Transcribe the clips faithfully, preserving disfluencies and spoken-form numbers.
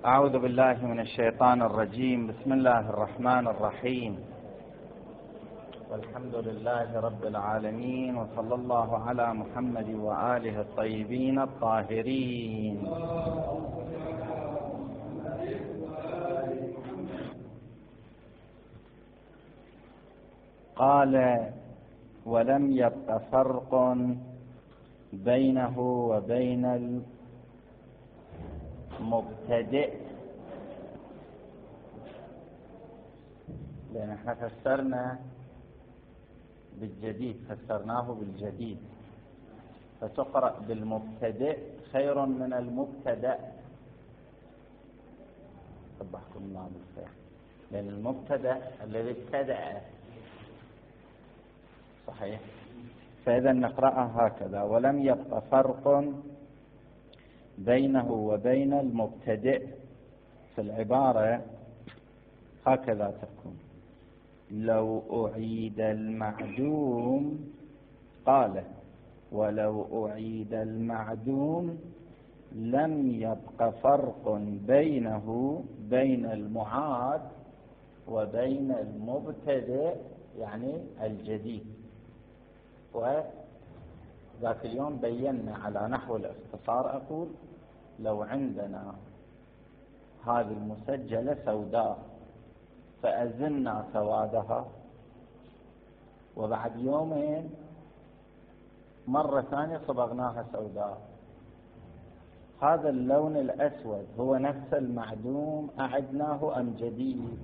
أعوذ بالله من الشيطان الرجيم. بسم الله الرحمن الرحيم، والحمد لله رب العالمين، وصلى الله على محمد وآله الطيبين الطاهرين. قال: ولم يبق فرق بينه وبين المبتدئ، لأن احنا فسرنا بالجديد، فسرناه بالجديد، فتقرأ بالمبتدئ خير من المبتدأ. صبحكم الله بالخير. لأن المبتدأ الذي ابتدأ صحيح، فإذا نقرأها هكذا: ولم يبق فرق بينه وبين المبتدئ. في العبارة هكذا تكون: لو أعيد المعدوم، قال: ولو أعيد المعدوم لم يبق فرق بينه بين المعاد وبين المبتدئ، يعني الجديد. وذاك اليوم بينا على نحو الاختصار، أقول: لو عندنا هذه المسجلة سوداء فأزلنا سوادها، وبعد يومين مرة ثانية صبغناها سوداء، هذا اللون الأسود هو نفس المعدوم أعدناه أم جديد؟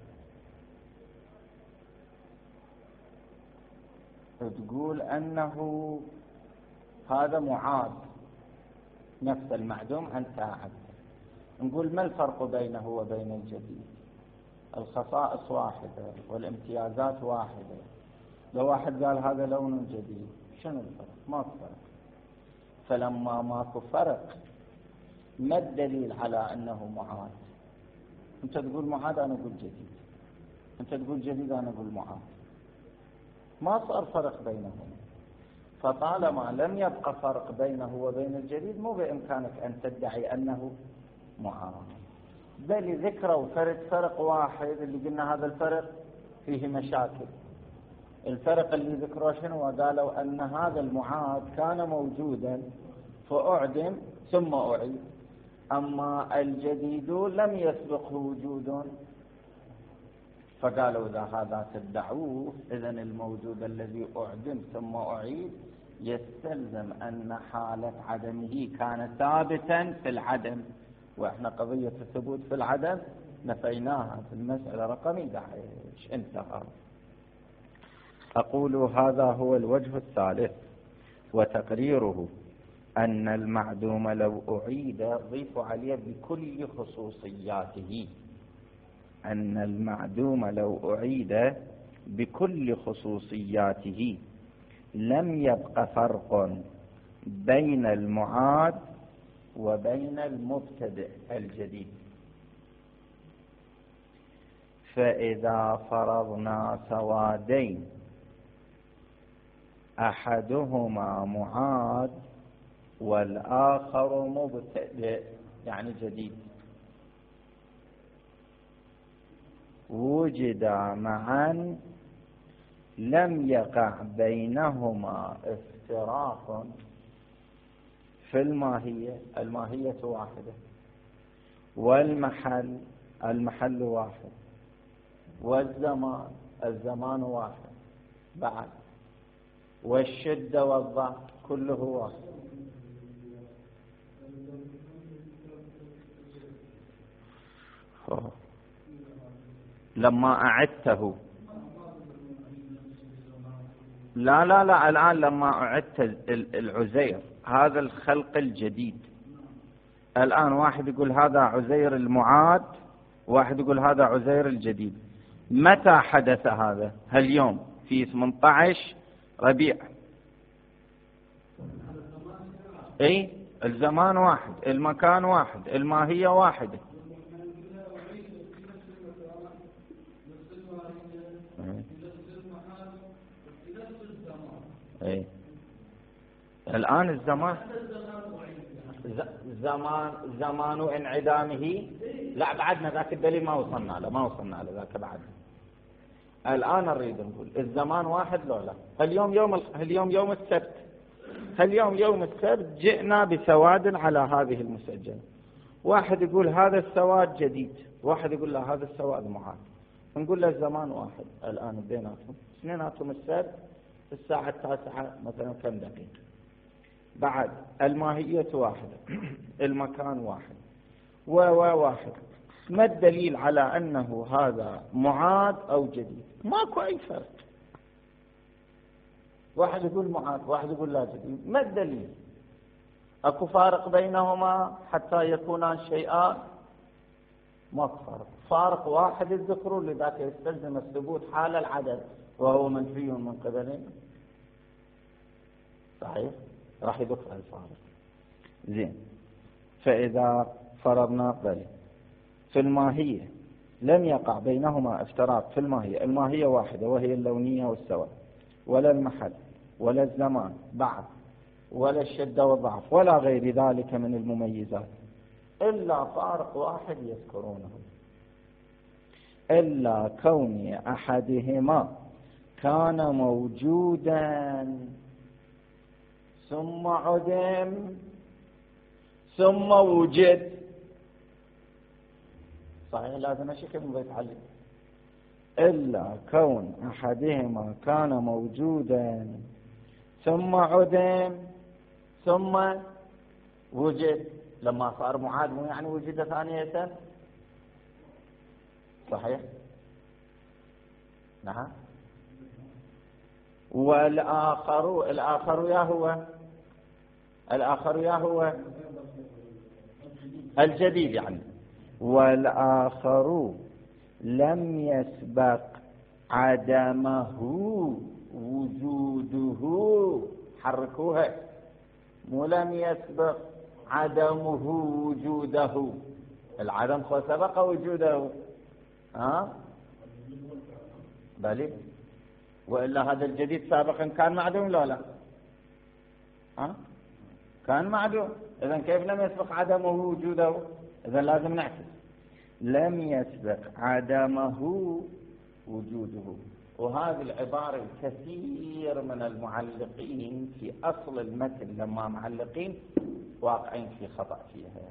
تقول أنه هذا معاد، نفس المعدوم أنت أعد. نقول: ما الفرق بينه وبين الجديد؟ الخصائص واحدة والامتيازات واحدة. لو واحد قال هذا لون جديد، شنو الفرق؟ ماكو فرق. فلما ماكو فرق، ما الدليل على أنه معاد؟ أنت تقول معاد، أنا أقول جديد. أنت تقول جديد، أنا أقول معاد. ما صار فرق بينهم. فطالما لم يبقى فرق بينه وبين الجديد، مو بإمكانك أن تدعي أنه معاد. بل ذكروا فرق فرق واحد اللي قلنا هذا الفرق فيه مشاكل. الفرق اللي ذكروا شنو؟ قالوا أن هذا المعاد كان موجودا فأعدم ثم أعيد، أما الجديد لم يسبقه وجود. فقالوا: إذا هذا تدعوه، إذن الموجود الذي أعدم ثم أعيد يستلزم أن حالة عدمه كان ثابتا في العدم، وإحنا قضية الثبوت في العدم نفيناها في المسألة رقم أحد عشر. انتهى. أقول: هذا هو الوجه الثالث، وتقريره أن المعدوم لو أعيد، ضيف عليه بكل خصوصياته، أن المعدوم لو أعيد بكل خصوصياته لم يبق فرق بين المعاد وبين المبتدئ الجديد. فإذا فرضنا سوادين أحدهما معاد والآخر مبتدئ يعني جديد، وجدا معا لم يقع بينهما افتراق في الماهية، الماهية واحدة، والمحل المحل واحد، والزمان الزمان واحد بعد، والشدة والضعف كله واحد. لما أعدته، لا لا لا الآن لما أعدت العزير، هذا الخلق الجديد. الآن واحد يقول هذا عزير المعاد، واحد يقول هذا عزير الجديد. متى حدث هذا؟ هاليوم في ثمانية عشر ربيع. اي الزمان واحد، المكان واحد، الماهية واحدة. اي الآن الزمان زمان زمان انعدامه لا بعدنا ذاك الدليل ما وصلنا له ما وصلنا له ذاك بعدنا. الآن نريد نقول الزمان واحد لو لا. اليوم يوم اليوم يوم السبت اليوم يوم السبت جئنا بسواد على هذه المسجلة. واحد يقول هذا السواد جديد، واحد يقول لا هذا السواد معاد. نقول له الزمان واحد الآن بيناتهم اثنيناتهم السبت الساعة التاسعة مثلا كم دقيقة. بعد الماهية واحدة المكان واحد وواحد. ما الدليل على أنه هذا معاد أو جديد؟ ماكو أي فرق. واحد يقول معاد واحد يقول لا جديد. ما الدليل؟ أكو فارق بينهما حتى يكونان شيئان؟ ماكو فارق. فارق واحد الذكر لذاك يستلزم الثبوت حال العدد وهو منفي من قبلين. صحيح راح يذكر الفارق. زين. فإذا فرضنا بل في الماهية لم يقع بينهما افتراق في الماهية، الماهية واحدة وهي اللونية والسواد، ولا المحل ولا الزمان بعد ولا الشدة والضعف ولا غير ذلك من المميزات، إلا فارق واحد يذكرونه، إلا كون أحدهما كان موجودا ثم عدم ثم وجد. صحيح لازم أشكل من بيتعلم. إلا كون أحدهما كان موجودا ثم عدم ثم وجد. لما صار معاد مو يعني وجد ثانية. صحيح. نعم. والآخر الآخر يا هو الآخر يا هو الجديد يعني. والآخر لم يسبق عدمه وجوده. حركوها. ولم يسبق عدمه وجوده. العدم خو سبق وجوده. ها بلي. وإلا هذا الجديد سابقا كان معدوم لا لا ها كان معدوم. إذن كيف لم يسبق عدمه وجوده؟ إذن لازم نعكس. لم يسبق عدمه وجوده. وهذه العبارة كثير من المعلقين في أصل المتن لما معلقين واقعين في خطأ فيها.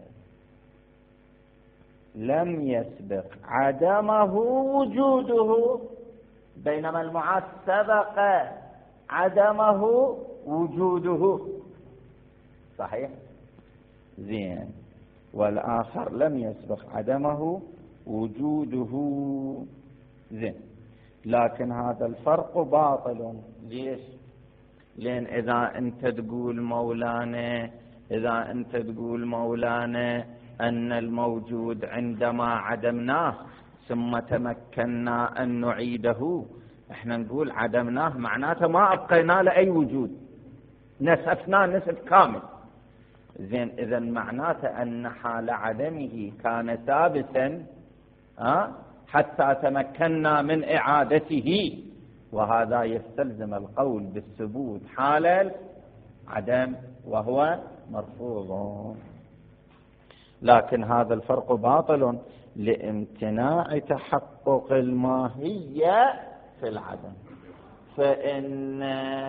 لم يسبق عدمه وجوده، بينما المعاد سبق عدمه وجوده. صحيح. زين. والآخر لم يسبق عدمه وجوده. زين. لكن هذا الفرق باطل. ليش؟ لأن إذا أنت تقول مولانا إذا أنت تقول مولانا أن الموجود عندما عدمناه ثم تمكنا أن نعيده، احنا نقول عدمناه معناته ما أبقينا له أي وجود، نسفناه نسف كامل. زين. إذا معناته أن حال عدمه كان ثابتا أه؟ حتى تمكنا من إعادته، وهذا يستلزم القول بالثبوت حال العدم وهو مرفوض. لكن هذا الفرق باطل لامتناع تحقق الماهية في العدم. فإن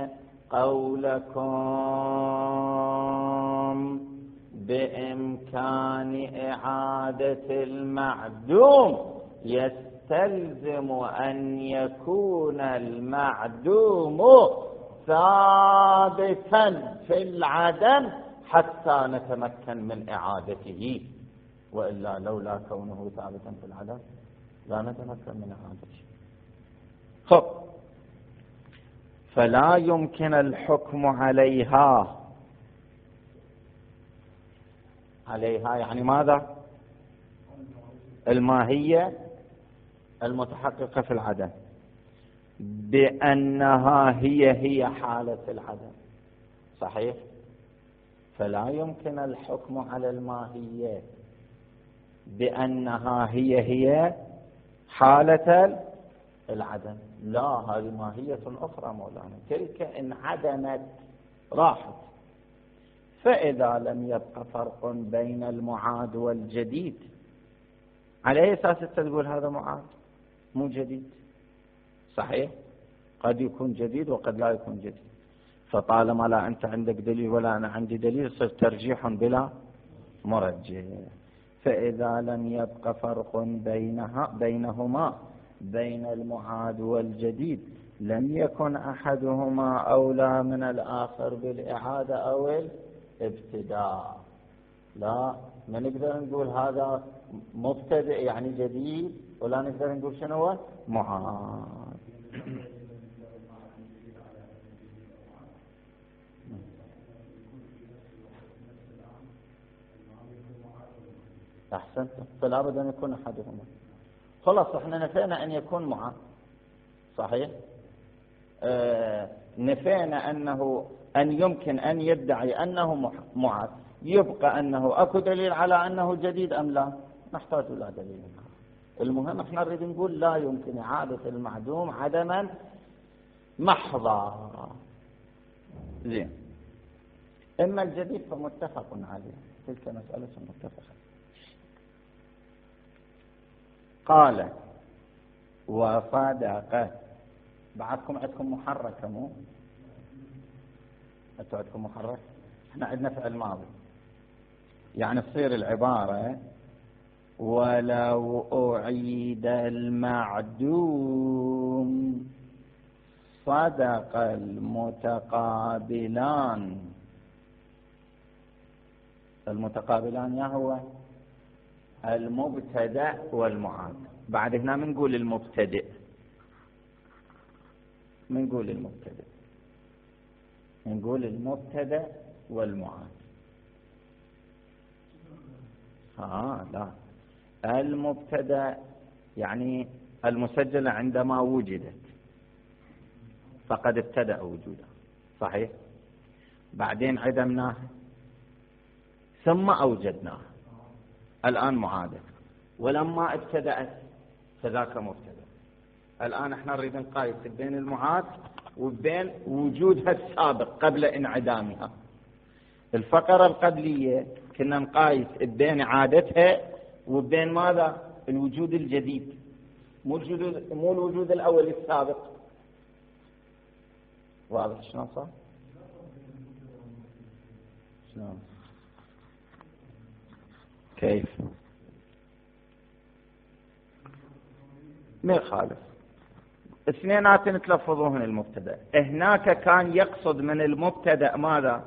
قولكم بإمكان إعادة المعدوم يستلزم أن يكون المعدوم ثابتا في العدم حتى نتمكن من إعادته، وإلا لولا كونه ثابتا في العدم لا نتمكن من إعادته. خب. فلا يمكن الحكم عليها. عليها يعني ماذا؟ الماهية المتحققة في العدم بأنها هي هي حالة العدم. صحيح. فلا يمكن الحكم على الماهية بأنها هي هي حالة العدم. لا، هذه ماهية أخرى مولانا، تلك إن عدمت راحت. فإذا لم يبق فرق بين المعاد والجديد على أي أساس تقول هذا معاد مو جديد؟ صحيح، قد يكون جديد وقد لا يكون جديد. فطالما لا أنت عندك دليل ولا أنا عندي دليل يصير ترجيح بلا مرجح. فإذا لم يبق فرق بينها بينهما بين المعاد والجديد لم يكن أحدهما أولى من الآخر بالإعادة أو الابتداء. لا، ما نقدر نقول هذا مبتدئ يعني جديد، ولا نقدر نقول شنو هو معاد. أحسنت، فلا بد أن يكون أحدهما. خلاص احنا نفينا أن يكون معاد، صحيح. آه نفينا أنه أن يمكن أن يدعي أنه معاد، يبقى أنه أكو دليل على أنه جديد أم لا؟ نحتاج إلى دليل. المهم احنا نريد نقول لا يمكن إعادة المعدوم عدما محضا. زين، إما الجديد فمتفق عليه، تلك مسألة متفقة. قال وصدق. بعدكم عندكم محرك مو؟ أنتوا عندكم محرك؟ احنا عندنا فعل ماضي، يعني تصير العبارة ولو أعيد المعدوم صدق المتقابلان. المتقابلان يا هو المبتدأ والمعاد. بعد هنا منقول المبتدئ، منقول المبتدئ نقول المبتدأ والمعاد. ها لا، المبتدأ يعني المسجلة عندما وجدت فقد ابتدأ وجوده، صحيح. بعدين عدمناه ثم أوجدناه، الآن معادة. ولما ابتدأت فذاك مبتدأ. الآن احنا نريد نقايس بين المعاد وبين وجودها السابق قبل انعدامها. الفقرة القبلية كنا نقايس بين عادتها وبين ماذا؟ الوجود الجديد، مو الوجود مو الوجود الأول السابق. واضح شلون صار؟ شلون؟ كيف؟ ما يخالف، اثنينات نتلفظوهن المبتدأ. هناك كان يقصد من المبتدأ ماذا؟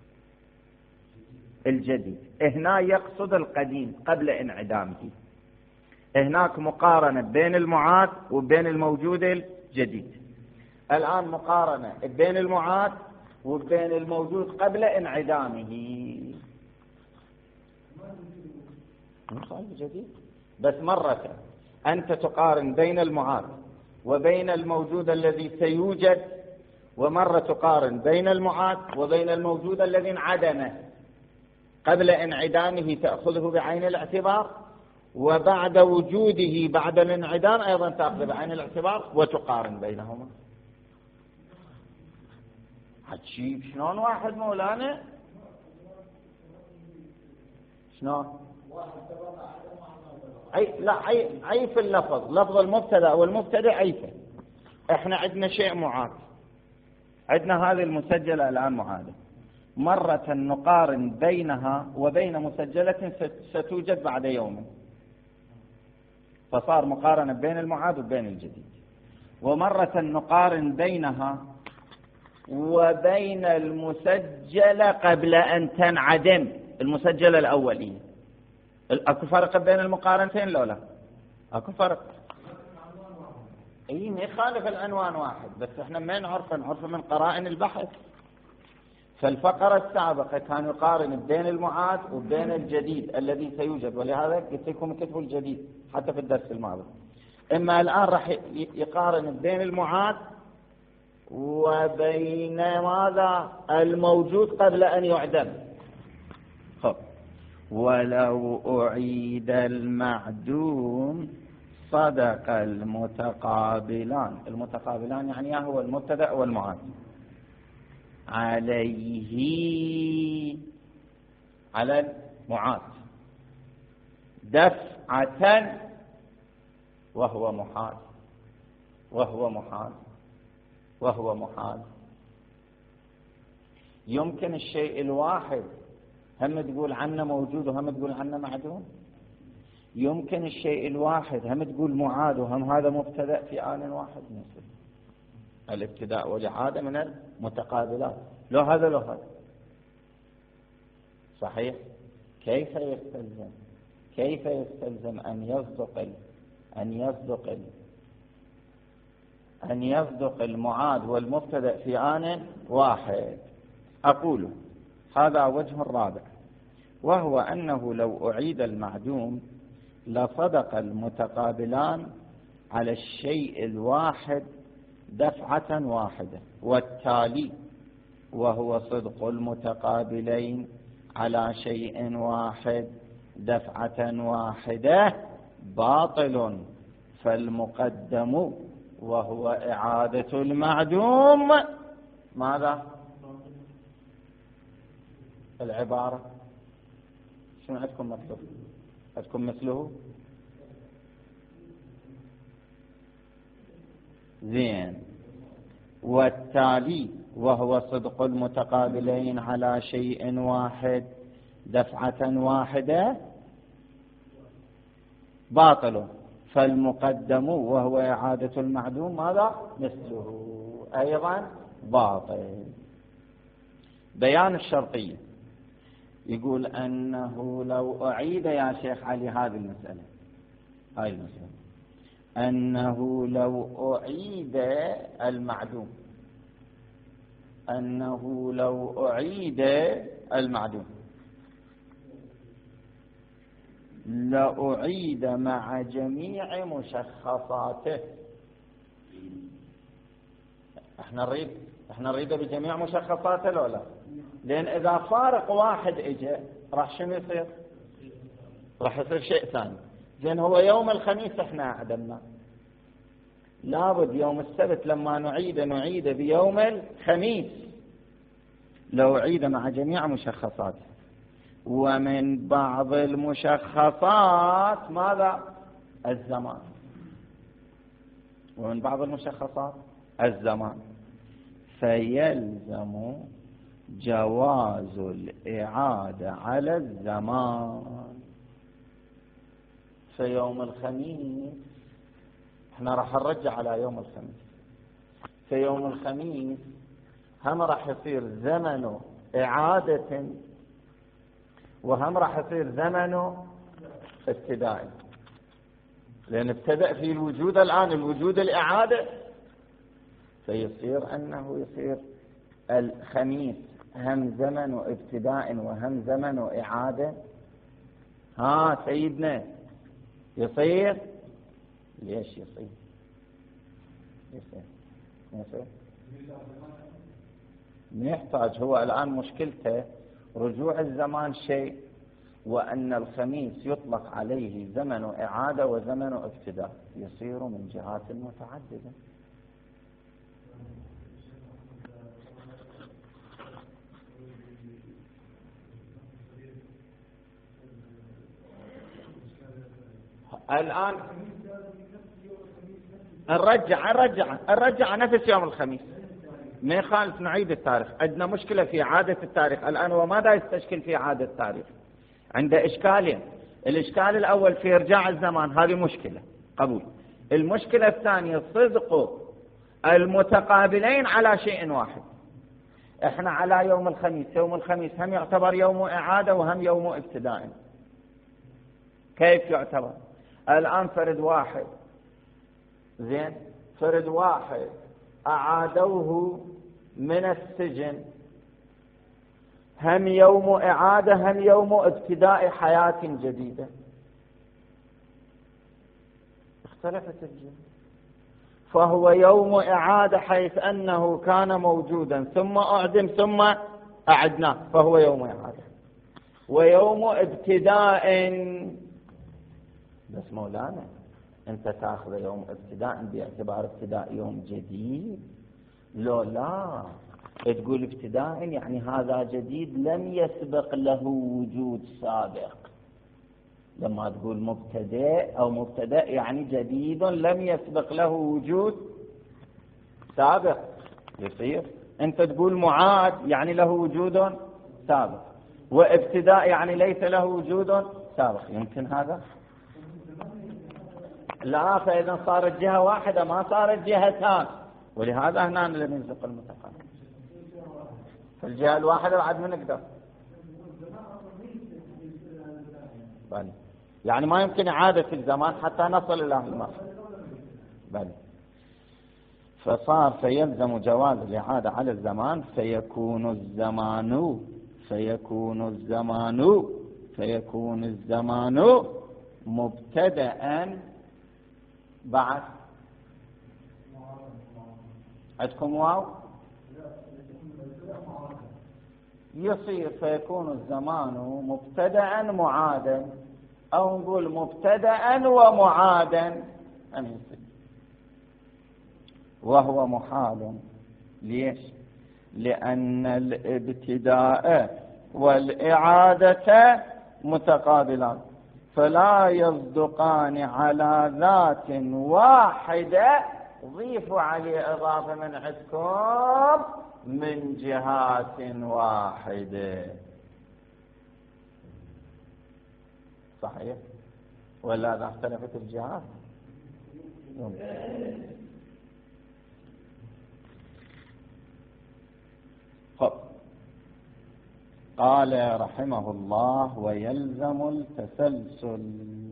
الجديد. هنا يقصد القديم قبل انعدامه. هناك مقارنة بين المعاد وبين الموجود الجديد، الآن مقارنة بين المعاد وبين الموجود قبل انعدامه. جديد بس مرة أنت تقارن بين المعاد وبين الموجود الذي سيوجد، ومرة تقارن بين المعاد وبين الموجود الذي انعدم قبل انعدامه، تأخذه بعين الاعتبار، وبعد وجوده بعد الانعدام أيضا تأخذه بعين الاعتبار وتقارن بينهما. هتشيب شلون واحد مولانا؟ شلون؟ أي لا عي عيف اللفظ، لفظ المبتدأ والمبتدأ عيفه. احنا عندنا شيء معاد، عندنا هذه المسجلة الآن معادة، مرة نقارن بينها وبين مسجلة ستوجد بعد يوم، فصار مقارنة بين المعاد وبين الجديد. ومرة نقارن بينها وبين المسجلة قبل أن تنعدم، المسجلة الأولية. اكو فرق بين المقارنتين لو لا؟ اكو فرق. اي ما يخالف العنوان واحد، بس احنا ما نعرف نعرف من قرائن البحث. فالفقرة السابقة كان يقارن بين المعاد وبين الجديد الذي سيوجد، ولهذا قلت لكم كتبوا الجديد حتى في الدرس الماضي. اما الآن راح يقارن بين المعاد وبين ماذا؟ الموجود قبل أن يعدم. خب ولو أعيد المعدوم صدق المتقابلان. المتقابلان يعني هو المبتدأ والمعاد. عليه على المعاد دفعة وهو محال وهو محال وهو محال. يمكن الشيء الواحد هم تقول عنه موجود وهم تقول عنه معدوم؟ يمكن الشيء الواحد هم تقول معاد وهم هذا مبتدأ في آن واحد؟ مثل الابتداء والإعادة من المتقابلات، لو هذا لو هذا صحيح. كيف يستلزم كيف يستلزم أن يصدق أن يصدق أن يصدق المعاد والمبتدأ في آن واحد؟ أقول هذا وجه رابع، وهو أنه لو أعيد المعدوم لصدق المتقابلان على الشيء الواحد دفعة واحدة، والتالي وهو صدق المتقابلين على شيء واحد دفعة واحدة باطل، فالمقدم وهو إعادة المعدوم ماذا؟ العبارة شنو عندكم مكتوب؟ عندكم مثله؟ زين. والتالي وهو صدق المتقابلين على شيء واحد دفعة واحدة باطل، فالمقدم وهو إعادة المعدوم ماذا؟ مثله أيضا باطل. بيان الشرطية يقول أنه لو أعيد يا شيخ علي هذه المسألة هاي المسألة أنه لو أعيد المعدوم أنه لو أعيد المعدوم لأعيد مع جميع مشخصاته. احنا نريد احنا نريد بجميع مشخصاته لو لا؟ لأن إذا فارق واحد إجا راح شنو يصير؟ راح يصير شيء ثاني. زين هو يوم الخميس احنا أعدمنا، لابد يوم السبت لما نعيد نعيد بيوم الخميس لو أعيد مع جميع مشخصاته. ومن بعض المشخصات ماذا؟ الزمان. ومن بعض المشخصات الزمان، فيلزم جواز الإعادة على الزمان. في يوم الخميس احنا راح نرجع على يوم الخميس، في يوم الخميس هم راح يصير زمن إعادة وهم راح يصير زمن ابتداء، لأن ابتدأ في الوجود الآن الوجود الإعادة، فيصير أنه يصير الخميس هم زمن ابتداء وهم زمن إعادة. ها سيدنا يصير؟ ليش يصير؟ يصير يصير نحتاج. هو الآن مشكلته رجوع الزمان شيء، وأن الخميس يطلق عليه زمن إعادة وزمن ابتداء، يصير من جهات متعددة. الآن نرجع نرجع نرجع نفس يوم الخميس، ما يخالف نعيد التاريخ. عندنا مشكلة في عادة التاريخ الآن، وماذا يستشكل في عادة التاريخ؟ عنده إشكالين. الإشكال الأول في إرجاع الزمان، هذه مشكلة قبول. المشكلة الثانية صدق المتقابلين على شيء واحد. احنا على يوم الخميس، يوم الخميس هم يعتبر يوم إعادة وهم يوم ابتداء. كيف يعتبر؟ الآن فرد واحد، زين، فرد واحد أعادوه من السجن، هم يوم إعادة هم يوم ابتداء حياة جديدة. اختلفت الجنة، فهو يوم إعادة حيث أنه كان موجودا ثم أعدم ثم أعدناه، فهو يوم إعادة. ويوم ابتداء، بس مولانا أنت تأخذ يوم ابتداء باعتبار ابتداء يوم جديد؟ لو لا، تقول ابتداء يعني هذا جديد لم يسبق له وجود سابق. لما تقول مبتدئ أو مبتدأ يعني جديد لم يسبق له وجود سابق يصير. أنت تقول معاد يعني له وجود سابق، وابتداء يعني ليس له وجود سابق. يمكن هذا؟ لا، فإذا صارت جهة واحدة ما صارت جهتان، ولهذا هنا لم يلزق المتقابل في الجهة الواحدة بعد ما نقدر. بل يعني ما يمكن إعادة الزمان حتى نصل إلى المرحلة. بل فصار فيلزم جواز الإعادة على الزمان، فيكون الزمان فيكون الزمان فيكون الزمان مبتدأ بعد. عندكم واو؟ يصير فيكون الزمان مبتدأ معادا، أو نقول مبتدأ ومعادا أن يصير، وهو محال. ليش؟ لأن الابتداء والإعادة متقابلان، فلا يصدقان على ذات واحدة. ضيفوا عليه إضافة من عندكم من جهات واحدة. صحيح ولا إذا اختلفت الجهات؟ خب. قال رحمه الله: ويلزم التسلسل.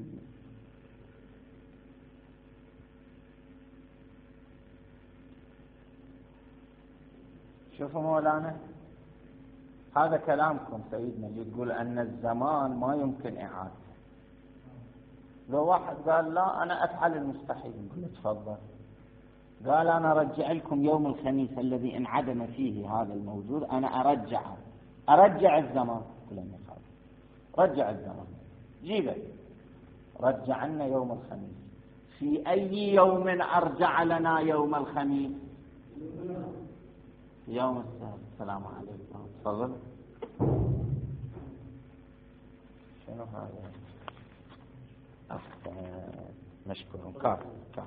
شوفوا مولانا، هذا كلامكم سيدنا اللي تقول أن الزمان ما يمكن إعادته. لو واحد قال لا أنا أفعل المستحيل، نقول تفضل. قال أنا أرجع لكم يوم الخميس الذي انعدم فيه هذا الموجود، أنا أرجعه، أرجع الزمان. كلنا خالص رجع الزمان، جيبه رجع لنا يوم الخميس. في أي يوم أرجع لنا يوم الخميس؟ يوم السبت. السلام عليكم، تفضل. شنو هذا؟ أحسن، مشكور. كاف كاف.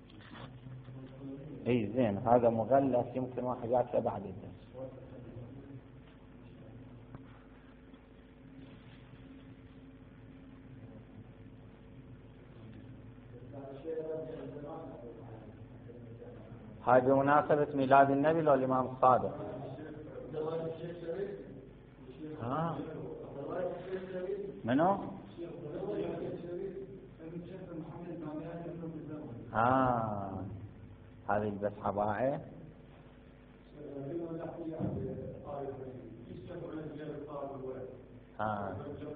اي زين، هذا مغلف يمكن واحد ياكله بعد الدرس. هاي بمناسبة ميلاد النبي لو الإمام الصادق. ها منو؟ ها هذه بس حباعه. ها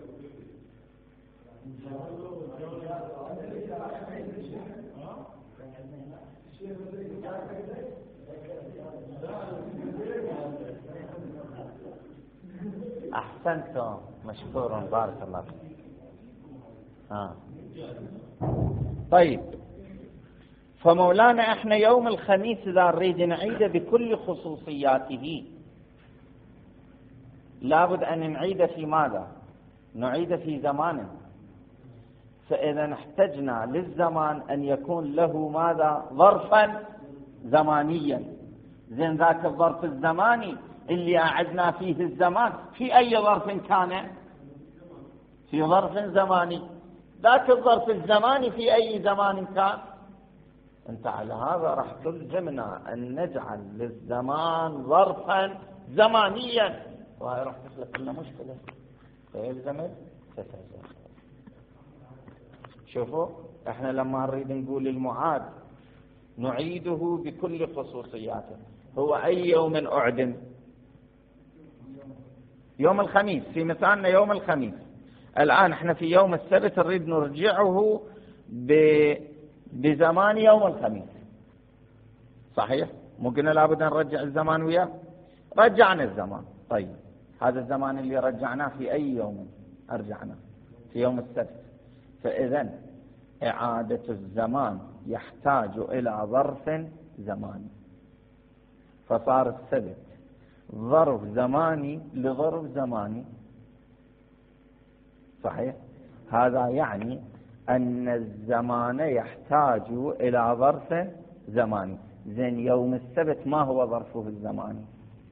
أحسنتم، مشكور، بارك الله فيك. ها طيب، فمولانا احنا يوم الخميس إذا نريد نعيده بكل خصوصياته لابد أن نعيد في ماذا؟ نعيد في زمان. فإذا احتجنا للزمان أن يكون له ماذا؟ ظرفا زمانيا. زين، ذاك الظرف الزماني اللي أعدنا فيه الزمان في أي ظرف كان؟ في ظرف زماني. ذاك الظرف الزماني في أي زمان كان؟ انت على هذا راح تلزمنا أن نجعل للزمان ظرفا زمانيا، وهي راح تخلق لنا مشكلة، فيلزم التسلسل. شوفوا، احنا لما نريد نقول المعاد نعيده بكل خصوصياته. هو أي يوم أعدم؟ يوم الخميس، في مثالنا يوم الخميس. الآن احنا في يوم السبت نريد نرجعه ب... بزمان يوم الخميس. صحيح؟ مو قلنا لابد نرجع الزمان وياه؟ رجعنا الزمان. طيب، هذا الزمان اللي رجعناه في أي يوم أرجعنا؟ في يوم السبت. فإذن إعادة الزمان يحتاج إلى ظرف زماني، فصار السبت ظرف زماني لظرف زماني. صحيح؟ هذا يعني أن الزمان يحتاج إلى ظرف زماني. زين يوم السبت ما هو ظرفه الزماني؟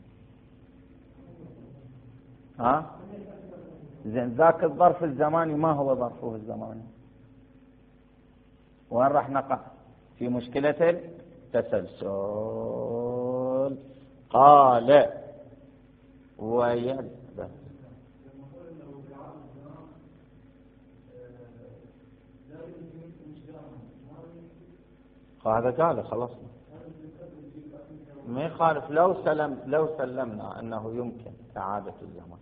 ها؟ زين ذاك الظرف الزماني ما هو ظرفه الزماني؟ وين راح نقع؟ في مشكلة التسلسل. قال ويل هذا قال خلاص ما يخالف. لو سلم لو سلمنا أنه يمكن إعادة الزمان،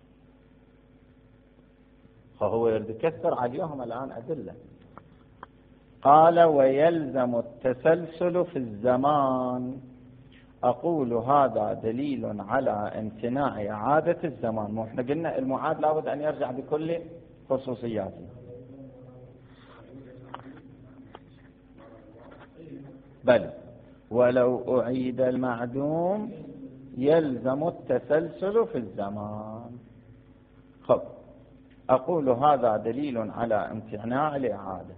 فهو يريد يكثر عليهم الآن أدلة. قال ويلزم التسلسل في الزمان. أقول هذا دليل على امتناع إعادة الزمان. مو احنا قلنا المعاد لابد أن يرجع بكل خصوصياته. بل ولو أعيد المعدوم يلزم التسلسل في الزمان. خب أقول هذا دليل على امتناع الإعادة.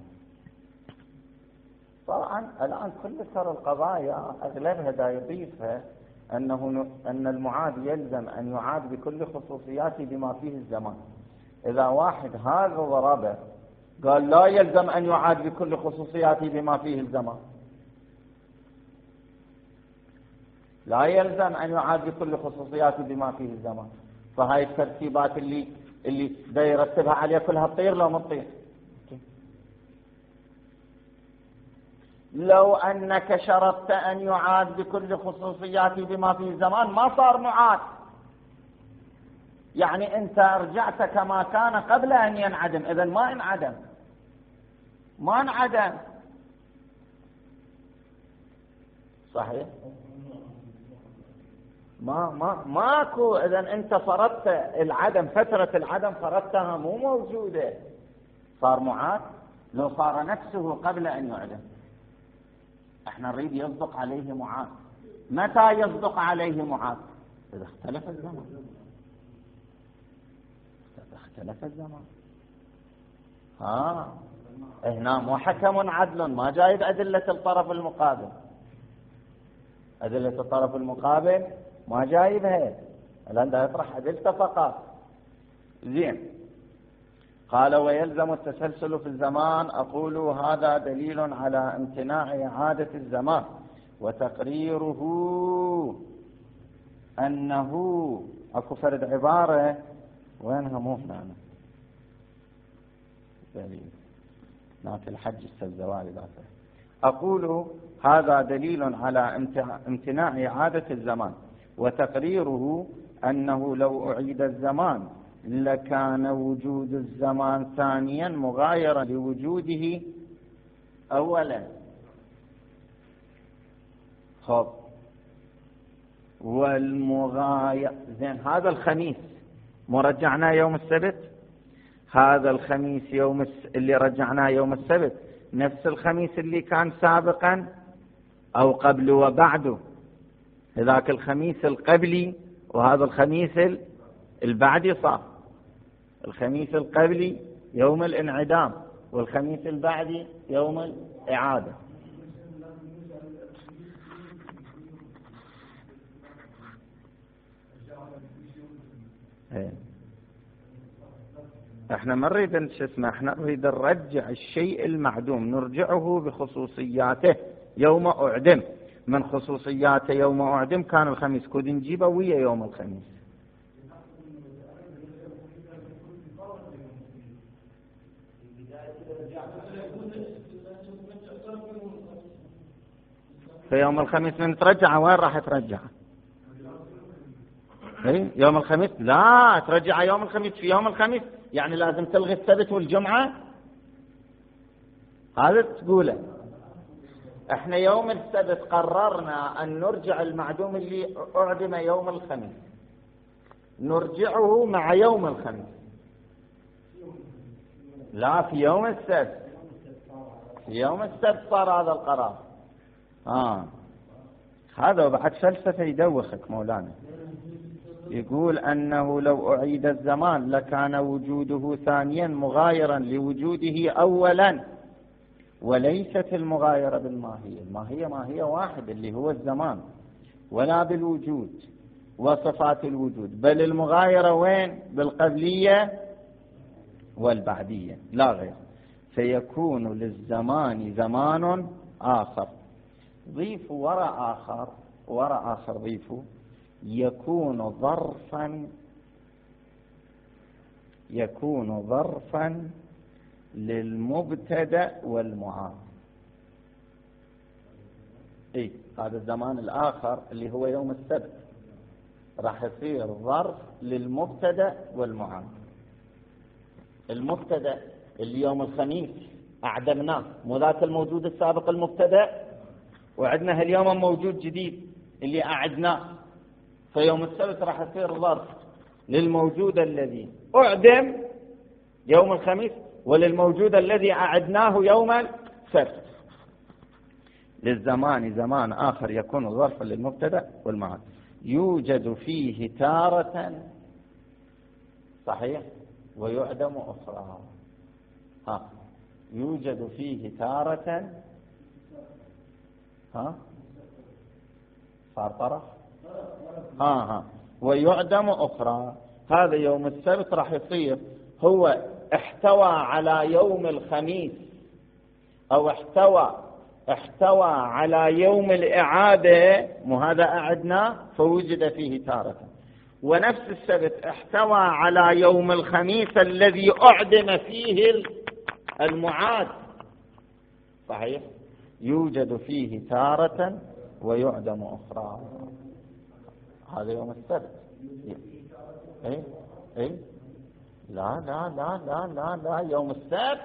طبعا الآن كل سر القضايا أغلبها دا يضيفها أنه أن المعاد يلزم أن يعاد بكل خصوصياته بما فيه الزمان. إذا واحد هذا ضربه قال لا يلزم أن يعاد بكل خصوصياته بما فيه الزمان، لا يلزم أن يعاد بكل خصوصياته بما فيه الزمان، فهاي الترتيبات اللي اللي دا يرتبها عليها كلها تطير لو ما تطير. لو أنك شرطت أن يعاد بكل خصوصياته بما فيه الزمان ما صار معاد، يعني أنت رجعت كما كان قبل أن ينعدم، إذن ما انعدم ما انعدم صحيح؟ ما ما ماكو. إذن أنت فرضت العدم، فترة العدم فرضتها مو موجودة، صار معاد. لو صار نفسه قبل أن يعدم احنا نريد يصدق عليه معاد. متى يصدق عليه معاد؟ إذا اختلف الزمان. إذا اختلف الزمان ها هنا وحكم عدل ما جايب أدلة الطرف المقابل. أدلة الطرف المقابل ما جايبها، الآن دا يطرح أدلة فقط. زين. قال ويلزم التسلسل في الزمان. أقول هذا دليل على امتناع إعادة الزمان وتقريره أنه أكو فرد عبارة وينها مو هنا دليل نات الحج السلزوالي ذاته. أقول هذا دليل على امتناع إعادة الزمان وتقريره أنه لو أعيد الزمان لكان وجود الزمان ثانيا مغايرا لوجوده أولا. خب والمغاير زين هذا الخميس مرجعنا يوم السبت، هذا الخميس يوم الس... اللي رجعناه يوم السبت نفس الخميس اللي كان سابقا أو قبل وبعده. ذاك الخميس القبلي وهذا الخميس البعدي صار. الخميس القبلي يوم الانعدام والخميس البعدي يوم الإعادة. احنا ما نريد نش اسمه، احنا نريد نرجع الشيء المعدوم نرجعه بخصوصياته يوم أعدم. من خصوصياته يوم أعدم كان الخميس، كود نجيبه ويا يوم الخميس. في يوم الخميس من ترجع وين راح ترجع؟ اي يوم الخميس لا ترجع يوم الخميس. في يوم الخميس يعني لازم تلغي السبت والجمعة، هذا تقوله. احنا يوم السبت قررنا ان نرجع المعدوم اللي اعدم يوم الخميس نرجعه مع يوم الخميس. لا في يوم السبت، في يوم السبت صار هذا القرار. آه. هذا وبعد فلسفة يدوخك مولانا. يقول أنه لو أعيد الزمان لكان وجوده ثانيا مغايرا لوجوده أولا، وليست المغايرة بالماهية. الماهية ماهية واحد اللي هو الزمان، ولا بالوجود وصفات الوجود، بل المغايرة وين؟ بالقبلية والبعدية لا غير. فيكون للزمان زمان آخر. ضيفوا وراء آخر، وراء آخر ضيفوا يكون ظرفا، يكون ظرفا للمبتدأ والمعاد. اي هذا الزمان الآخر اللي هو يوم السبت راح يصير ظرف للمبتدأ والمعاد. المبتدأ اللي يوم الخميس أعدمناه، مو ذاك الموجود السابق المبتدأ، وعندنا هاليوم موجود جديد اللي أعدناه، فيوم السبت راح يصير ظرف للموجود الذي أعدم يوم الخميس وللموجود الذي أعدناه يوم السبت. للزمان زمان آخر يكون ظرفا للمبتدأ والمعاد، يوجد فيه تارة صحيح ويعدم أخرى. ها يوجد فيه تارة، ها صار طرف، ها ها ويعدم أخرى. هذا يوم السبت راح يصير هو احتوى على يوم الخميس، أو احتوى احتوى على يوم الإعادة، مو هذا أعدنا فوجد فيه تارة. ونفس السبت احتوى على يوم الخميس الذي أعدم فيه المعاد صحيح، يوجد فيه تارة ويعدم أخرى. هذا يوم السبت. اي اي لا لا لا لا لا لا يوم السبت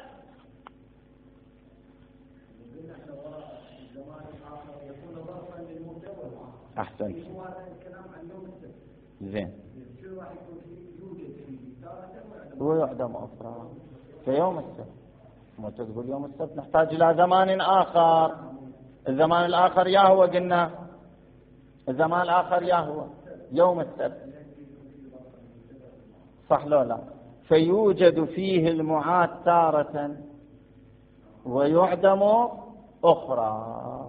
أحسن زين ويعدم أخرى في يوم السبت. ما تقول يوم السبت نحتاج إلى زمان آخر. الزمان الآخر يا هو قلنا الزمان الآخر يا هو يوم السبت صح لو لا. فيوجد فيه المعاد تارة ويعدم أخرى،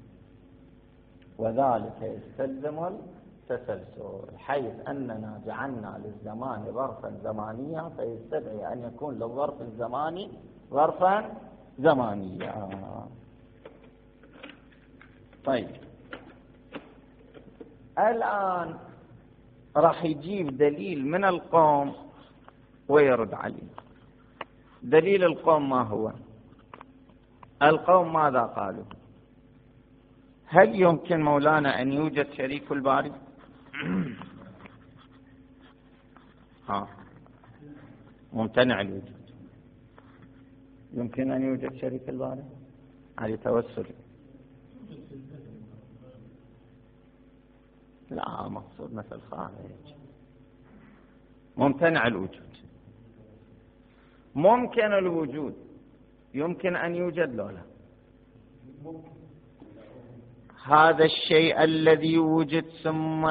وذلك يستلزم التسلسل، حيث أننا جعلنا للزمان ظرفا زمانيا فيستدعي أن يكون للظرف الزماني ظرفا زمانيا. طيب الآن راح يجيب دليل من القوم ويرد عليه. دليل القوم ما هو؟ القوم ماذا قالوا؟ هل يمكن مولانا أن يوجد شريك الباري؟ ها ممتنع الوجود. يمكن أن يوجد شريك الباري؟ على توسل لا مقصود مثل خارج. ممتنع الوجود. ممكن الوجود يمكن أن يوجد لو لا؟ هذا الشيء الذي وجد ثم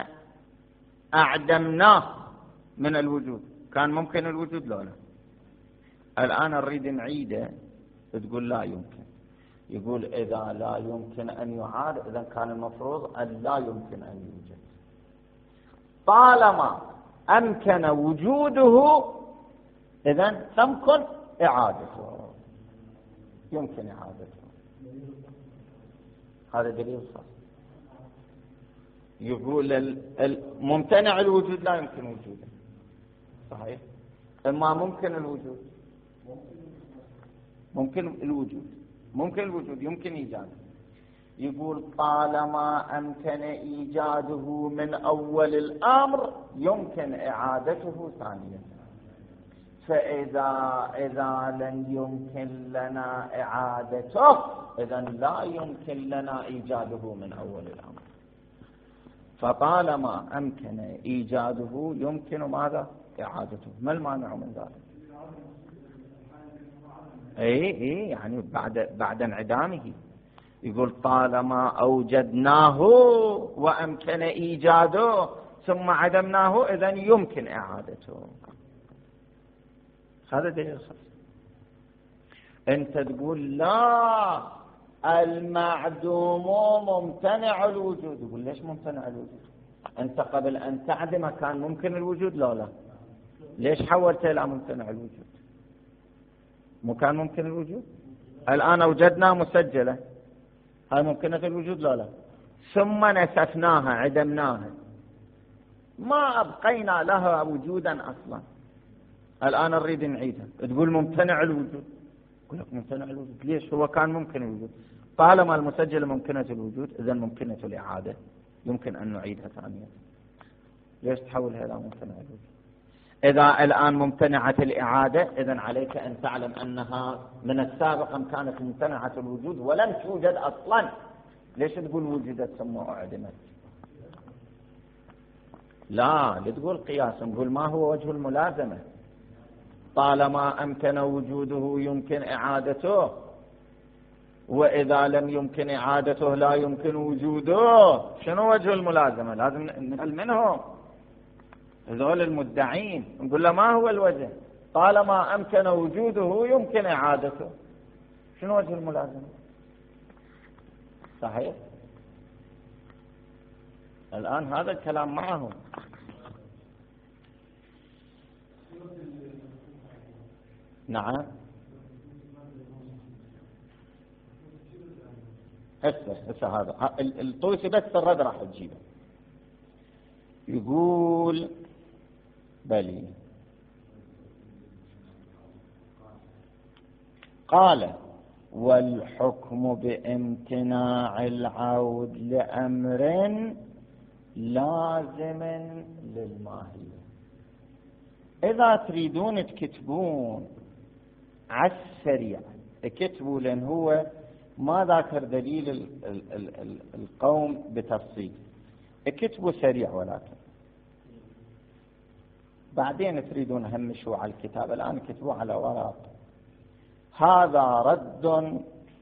أعدمناه من الوجود كان ممكن الوجود لو لا؟ الآن نريد نعيده، تقول لا يمكن. يقول إذا لا يمكن أن يعاد إذا كان المفروض أن لا يمكن أن يوجد. طالما أمكن وجوده إذن تمكن إعادته، يمكن إعادته. هذا دليل صح. يقول الممتنع الوجود لا يمكن وجوده صحيح، إما ممكن الوجود ممكن الوجود ممكن الوجود يمكن إيجاده. يقول طالما أمكن إيجاده من أول الأمر يمكن إعادته ثانيا. فإذا إذا لم يمكن لنا إعادته إذن لا يمكن لنا إيجاده من أول الأمر. فطالما أمكن إيجاده يمكن ماذا؟ إعادته. ما المانع من ذلك؟ اي اي يعني بعد بعد انعدامه. يقول طالما اوجدناه وامكن ايجاده ثم عدمناه إذن يمكن إعادته. هذا دليل خاص. أنت تقول لا المعدوم ممتنع الوجود. يقول ليش ممتنع الوجود؟ أنت قبل أن تعدم كان ممكن الوجود؟ لا لا. ليش حولته إلى ممتنع الوجود؟ مو كان ممكن الوجود؟ الآن وجدنا مسجلة، هاي ممكنة الوجود؟ لا لا. ثم نسفناها عدمناها، ما أبقينا لها وجودا أصلا، الآن نريد نعيدها، تقول ممتنع الوجود. يقول لك ممتنع الوجود ليش؟ هو كان ممكن الوجود. طالما المسجلة ممكنة الوجود إذن ممكنة الإعادة، يمكن أن نعيدها ثانية. ليش تحولها إلى ممتنع الوجود؟ إذا الآن ممتنعة الإعادة إذن عليك أن تعلم أنها من السابق كانت ممتنعة الوجود ولم توجد أصلا. ليش تقول وجدت ثم أعدمت؟ لا لتقول قياس، نقول ما هو وجه الملازمة؟ طالما أمكن وجوده يمكن إعادته، وإذا لم يمكن إعادته لا يمكن وجوده. شنو وجه الملازمة؟ لازم نسأل منهم هذول المدعين، نقول له ما هو الوجه؟ طالما أمكن وجوده يمكن إعادته. شنو وجه الملازمة؟ صحيح؟ الآن هذا الكلام معهم. نعم هسه هسه هذا الطوسي بس الرد راح تجيبه. يقول بلي قال والحكم بامتناع العود لأمر لازم للماهية. إذا تريدون تكتبون على السريع اكتبوا، لأن هو ما ذاكر دليل ال ال ال ال القوم بتفصيل، اكتبوا سريع ولكن بعدين تريدون همشوا على الكتاب، الآن كتبوا على ورق. هذا رد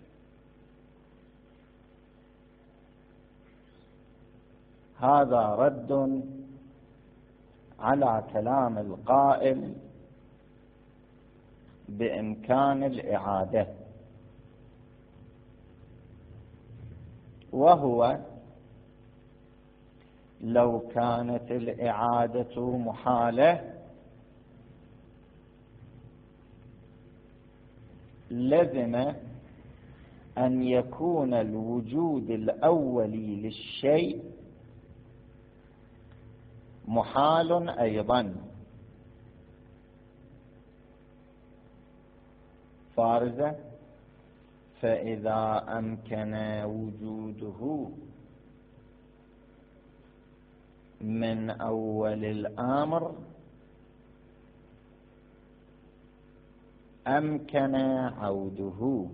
هذا رد على كلام القائل بإمكان الإعادة، وهو لو كانت الإعادة محالة لزم أن يكون الوجود الأولي للشيء محال أيضا. فارزة فإذا أمكن وجوده من أول الأمر أمكن عوده.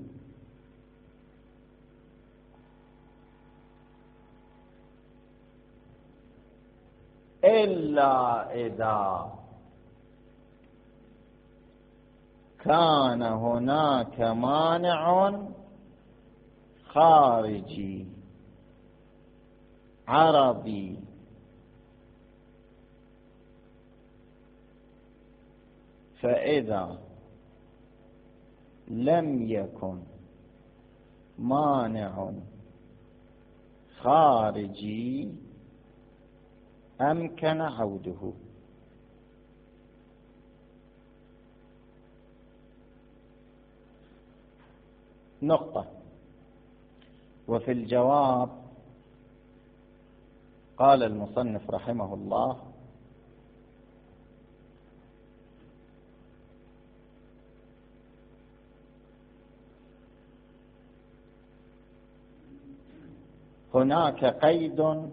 إلا إذا كان هناك مانع خارجي عرضي فإذا لم يكن مانع خارجي أمكن عوده. نقطة. وفي الجواب قال المصنف رحمه الله هناك قيد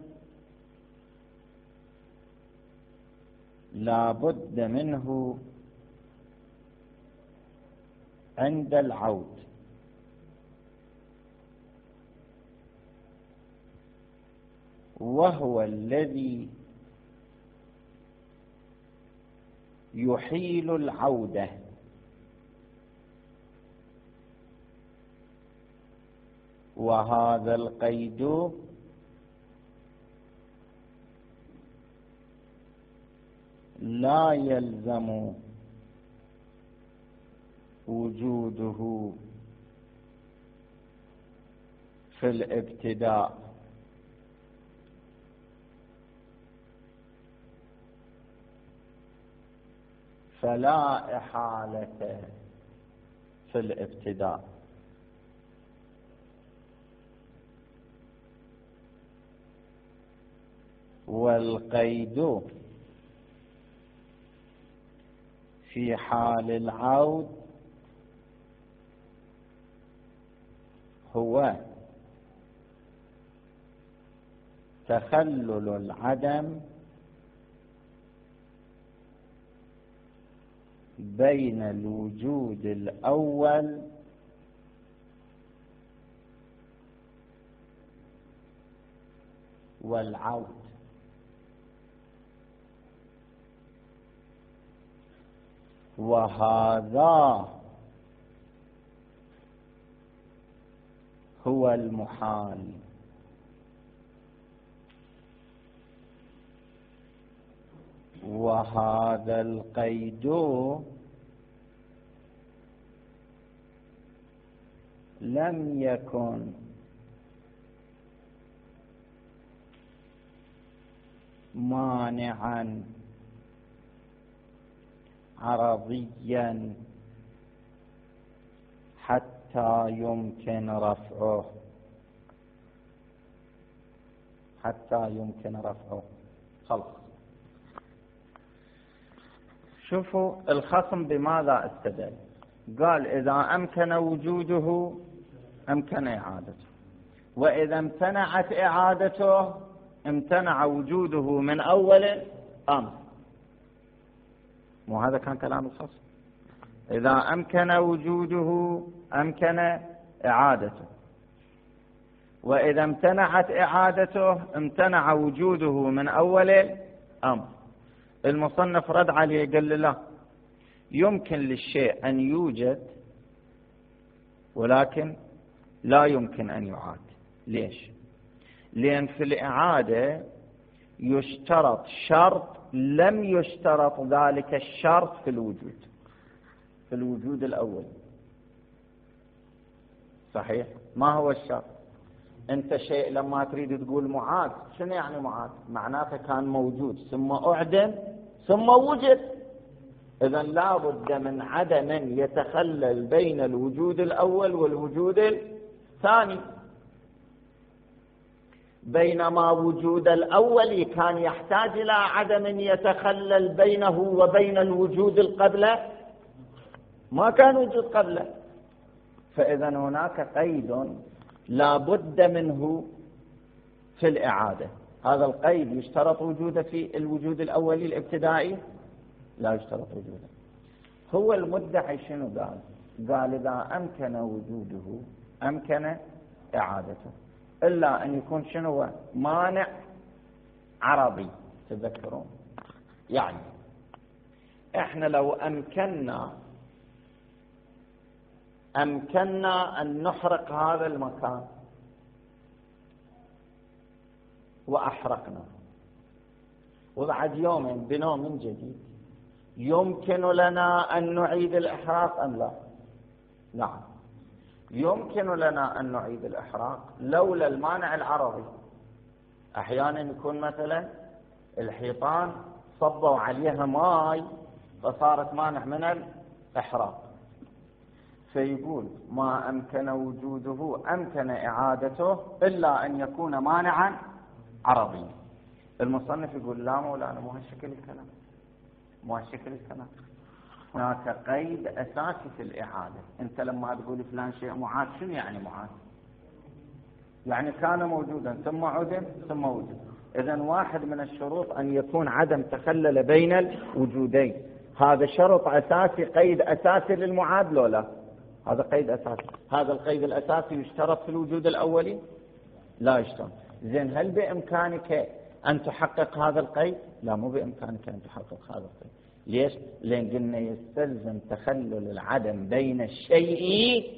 لا بد منه عند العود، وهو الذي يحيل العودة، وهذا القيد لا يلزم وجوده في الابتداء فلا إحالة في الابتداء، والقيد في حال العود هو تخلل العدم بين الوجود الأول والعود. وهذا هو المحال، وهذا القيد لم يكن مانعا عرضيا حتى يمكن رفعه حتى يمكن رفعه خلص. شوفوا الخصم بماذا استدل؟ قال إذا أمكن وجوده أمكن إعادته، وإذا امتنعت إعادته امتنع وجوده من أول أمر. وهذا كان كلام الخصم. إذا أمكن وجوده أمكن إعادته، وإذا امتنعت إعادته امتنع وجوده من أول أمر. المصنف رد عليه قال له لا، يمكن للشيء أن يوجد ولكن لا يمكن أن يعاد. ليش؟ لأن في الإعادة يشترط شرط لم يشترط ذلك الشرط في الوجود في الوجود الأول. صحيح؟ ما هو الشرط؟ أنت شيء لما تريد تقول معاد، شنو يعني معاد؟ معناته كان موجود ثم أعدم ثم وجد. إذن لا بد من عدم يتخلل بين الوجود الأول والوجود الثاني، بينما وجود الأول كان يحتاج إلى عدم يتخلل بينه وبين الوجود القبله، ما كان وجود قبله. فإذن هناك قيد لا بد منه في الإعادة. هذا القيد يشترط وجوده في الوجود الأولي الابتدائي؟ لا يشترط وجوده. هو المدعي شنو قال؟ قال إذا أمكن وجوده أمكن إعادته، إلا أن يكون شنو مانع عرضي. تذكرون يعني إحنا لو أمكننا أمكننا أن نحرق هذا المكان وأحرقنا، وبعد يومين بنوم من جديد يمكن لنا أن نعيد الإحراق أم لا؟ نعم يمكن لنا أن نعيد الإحراق لولا المانع العرضي. أحيانا يكون مثلا الحيطان صبوا عليها ماء فصارت مانع من الإحراق، فيقول ما أمكن وجوده أمكن إعادته إلا أن يكون مانعا عرضيا. المصنف يقول لا مولانا، مو هالشكل الكلام، مو هالشكل الكلام. هناك قيد أساسي في الإعادة. أنت لما تقول فلان شيء معاد، شنو يعني معاد؟ يعني كان موجودا ثم عدم ثم وجد. إذن واحد من الشروط أن يكون عدم تخلل بين الوجودين. هذا شرط أساسي، قيد أساسي للمعاد لو لا؟ هذا قيد أساسي. هذا القيد الأساسي يشترط في الوجود الأولي؟ لا يشترط. زين هل بإمكانك أن تحقق هذا القيد؟ لا، مو بإمكانك أن تحقق هذا القيد. ليش؟ لأن قلنا يستلزم تخلل العدم بين الشيء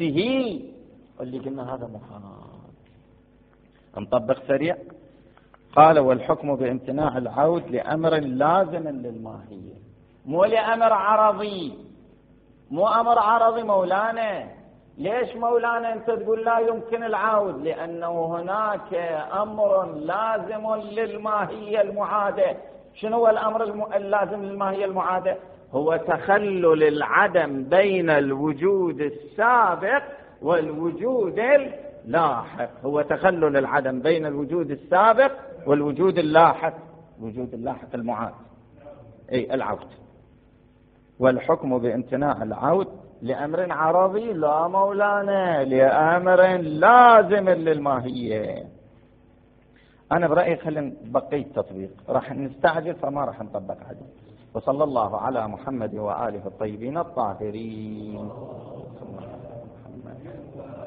ونفسه، واللي قلنا هذا محال. نطبق سريع. قال والحكم بامتناع العود لأمر لازم للماهية، مو لأمر عرضي. مو أمر عرضي مولانا. ليش مولانا أنت تقول لا يمكن العود؟ لأنه هناك أمر لازم للماهية المعادة. شنو هو الأمر اللازم للماهية المعادة؟ هو تخلل العدم بين الوجود السابق والوجود اللاحق. هو تخلل العدم بين الوجود السابق والوجود اللاحق، الوجود اللاحق المعاد، أي العود. والحكم بامتناع العود لأمر عرضي، لا مولانا، لأمر لازم للماهية. أنا برأيي خلينا بقية التطبيق، راح نستعجل فما راح نطبق عليه. وصلى الله على محمد وآله الطيبين الطاهرين.